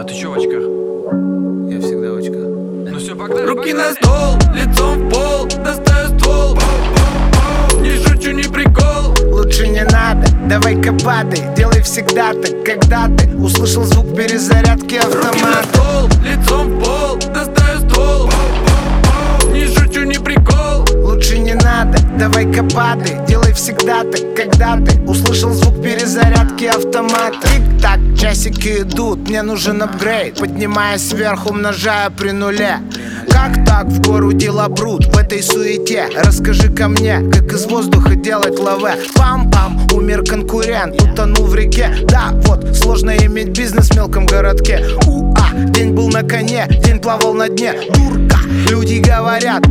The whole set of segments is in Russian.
А ты чё в очках? Я всегда в очках. Ну все, погнали. Руки на стол, лицом в пол, достаю ствол. Не шучу, не прикол. Лучше не надо, давай-ка падай. Делай всегда так, когда ты услышал звук перезарядки Руки на автомата. стол, лицом в пол, достаю ствол. Не шучу, не прикол. Лучше не надо, давай-ка падай. Делай всегда так, когда ты услышал звук перезарядки автомата. Тик-так, часики идут, мне нужен апгрейд. Поднимая сверху, умножая при нуле. Как так в гору дела брут в этой суете? Расскажи-ка мне, как из воздуха делать лаве. Пам-пам, умер конкурент, утонул в реке. Да, вот, сложно иметь бизнес в мелком городке. Уа, день был на коне, день плавал на дне. Дурка, люди говорят.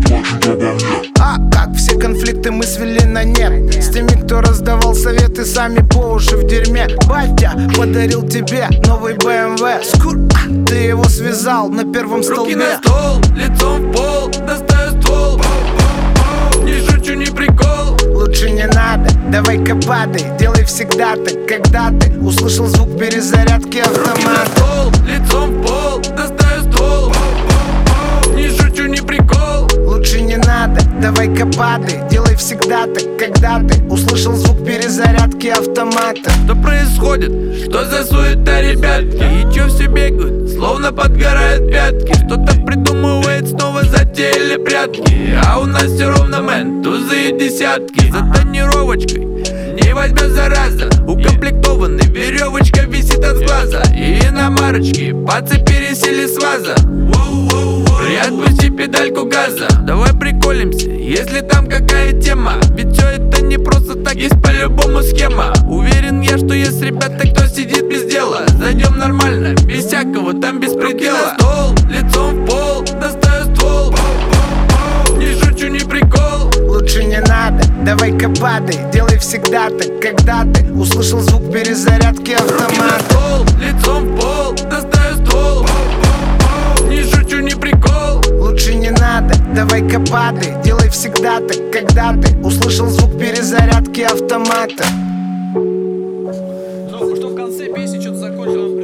А как все конфликты мы свели на нет. С теми, кто раздавал советы, сами по уши в дерьме. Батя подарил тебе новый BMW. Скур, ты его связал на первом Руки столбе. на стол, лицом в пол, достаю ствол. Не шучу, не прикол. Лучше не надо, давай-ка падай. Делай всегда так, когда ты услышал звук перезарядки Руки на автомата. стол, лицом в пол, достаю ствол. Не шучу, не прикол. Лучше не надо, давай-ка падай. Делай всегда так, когда ты услышал звук перезарядки автомата. Что происходит? Что за суета, ребятки? И чё все бегают, словно подгорают пятки? Что-то придумывает, снова затеяли прятки. А у нас все ровно, мэн, тузы и десятки. За тонировочкой не возьмет зараза. Укомплектованный, веревочка висит от глаза. И иномарочки по цепи пересели с ваза. Приотпусти педальку газа. Давай приколимся, если там какая тема. Ведь все это не просто так, есть по-любому схема. Уверен я, что есть ребята, кто сидит без дела. Зайдем нормально, без всякого там беспредела. Руки на стол, лицом в пол, достаю ствол. Не шучу, не прикол. Лучше не надо, давай-ка падай. Делай всегда так, когда ты услышал звук перезарядки Руки на автомата. стол, лицом в пол, достаю ствол. Не шучу, не прикол. Лучше не надо, давай-ка падай. Делай всегда так, когда ты услышал звук перезарядки автомата. Что в конце песни что-то закончилось.